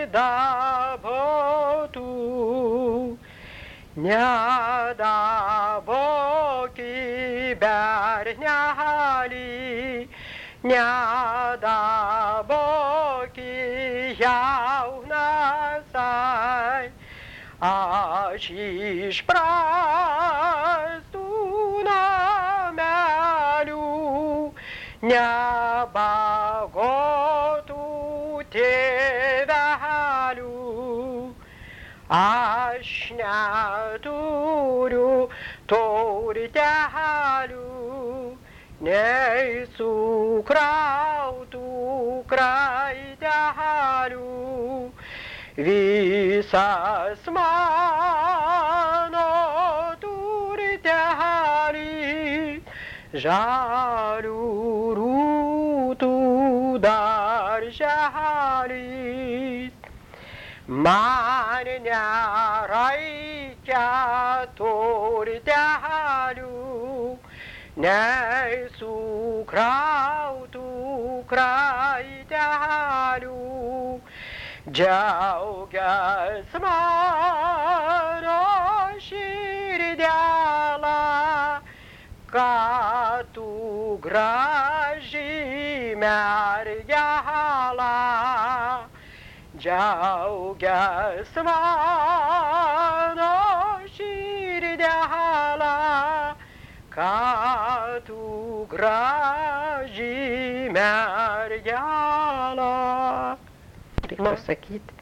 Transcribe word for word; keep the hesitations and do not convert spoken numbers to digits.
dabotų, nedaboki bernelį, nedaboki jaunasai, aš iš prastų namelių nebagotų tėvelių. Aš neturiu turtelių, nei sukrautų kraitelių. Visas mano turtelis žalių rūtų darželis. Man nereikia turtelių, nei sukrautų kraitelių. Džiaugias mano širdėla, kad tu graži mergela. Džiaugias mano širdėla, kad tu graži mergela. Reikia pasakyti.